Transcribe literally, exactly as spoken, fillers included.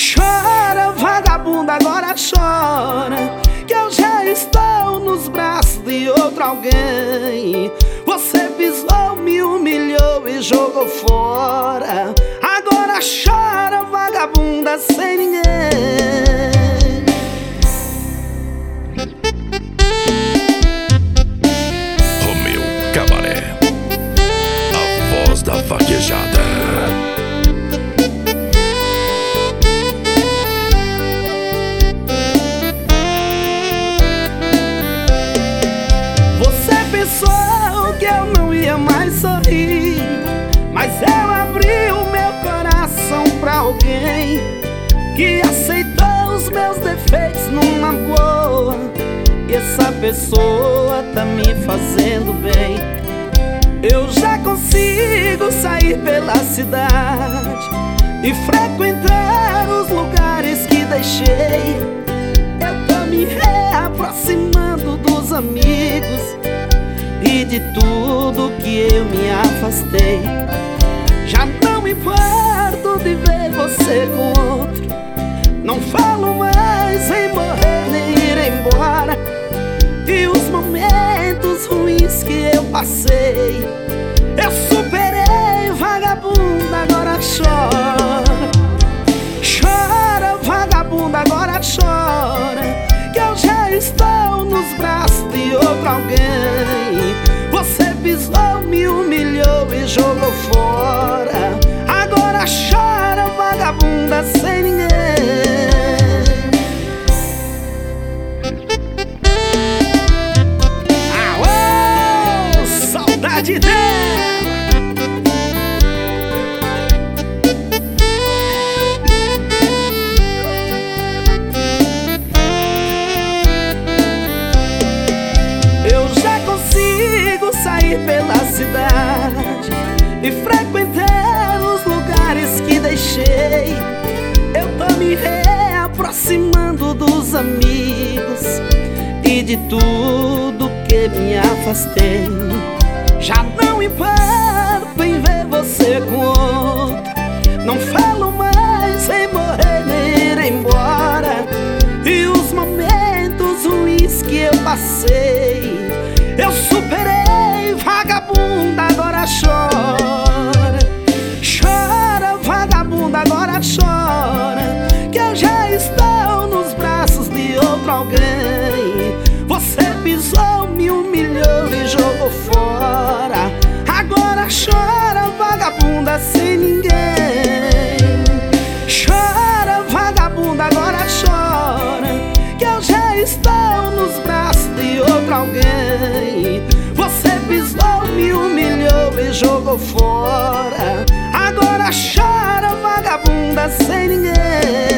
Chora, vagabunda, agora chora, que eu já estou nos braços de outro alguém. Você pisou, me humilhou e jogou fora. Agora chora, vagabunda, sem ninguém. Romeu Cabaré, a voz da vaquejada. Pensou que eu não ia mais sorrir, mas eu abri o meu coração pra alguém que aceitou os meus defeitos numa boa. E essa pessoa tá me fazendo bem. Eu já consigo sair pela cidade e frequentar os lugares que deixei. Eu tô me reaproximando dos amigos e de tudo que eu me afastei. Já não me importo de ver você com outro. Não falo mais em morrer nem ir embora. E os momentos ruins que eu passei, eu superei, vagabunda, agora chora. Chora, vagabunda, agora chora, que eu já estou nos braços de outro alguém. Você pisou, me humilhou e jogou fora. Agora chora, vagabunda, sem ninguém. Aô, saudade dela. Sair pela cidade e frequentar os lugares que deixei. Eu tô me reaproximando dos amigos e de tudo que me afastei. Já não importo em ver você com outro. Não falo mais em morrer nem ir embora. E os momentos ruins que eu passei, eu superei, vagabunda, agora chora. Chora, vagabunda, agora chora, que eu já estou nos braços de outro alguém. Você pisou, me humilhou e jogou fora. Agora chora, vagabunda, sem ninguém. Chora, vagabunda, agora chora, que eu já estou nos braços de outro alguém. Você pisou, me humilhou e jogou fora. Agora chora, vagabunda, sem ninguém.